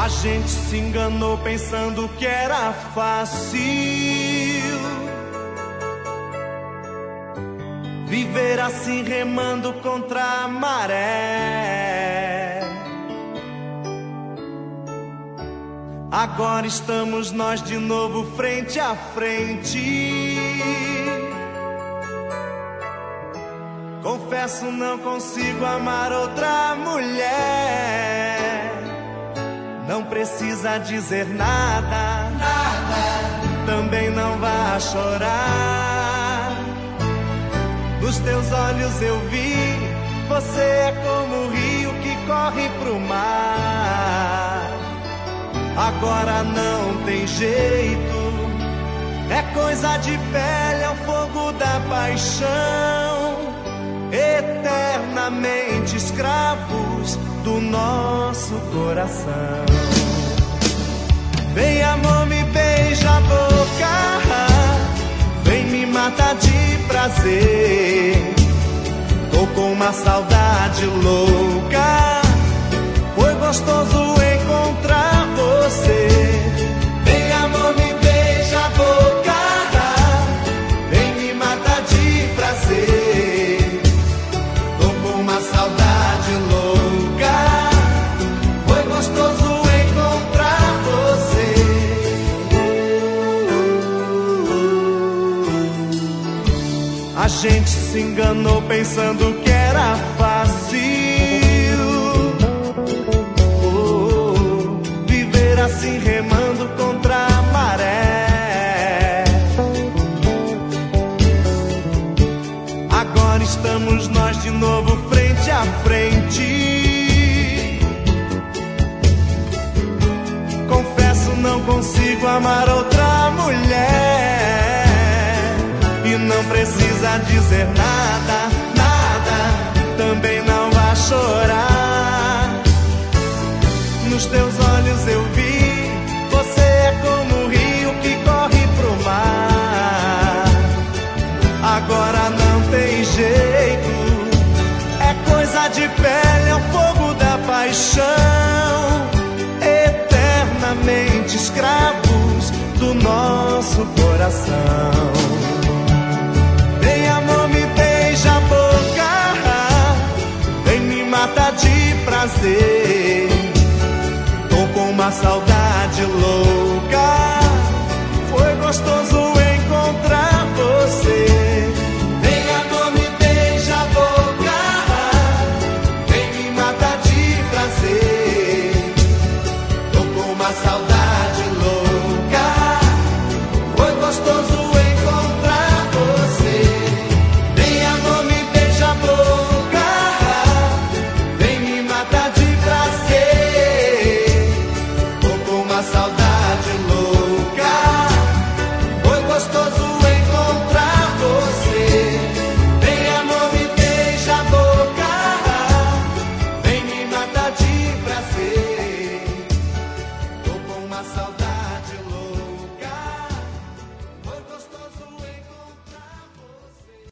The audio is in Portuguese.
A gente se enganou pensando que era fácil viver assim remando contra a maré. Agora estamos nós de novo frente a frente. Confesso, não consigo amar outra mulher. Não precisa dizer nada, também não vá chorar. Nos teus olhos eu vi, você é como o rio que corre pro mar. Agora não tem jeito, é coisa de pele, é o fogo da paixão. Eternamente escravos do nosso coração. Vem, amor, me beija a boca, vem me matar de prazer. Tô com uma saudade louca, foi gostoso encontrar você. Vem, amor, me beija a boca, vem me matar de prazer. Tô com uma saudade louca, foi gostoso encontrar você. A gente se enganou pensando que era fácil viver assim remando contra a maré. Agora estamos nós de novo frente a frente. Confesso, não consigo amar outra mulher. E não precisa dizer nada, nada, também não vá chorar. Nos teus olhos eu vi, você é como o rio que corre pro mar. Agora não tem jeito, é coisa de pele, é o fogo da paixão. Eternamente escravos do nosso coração. Vem, amor, me beija a boca, vem me matar de prazer. Tô com uma saudade louca, foi gostoso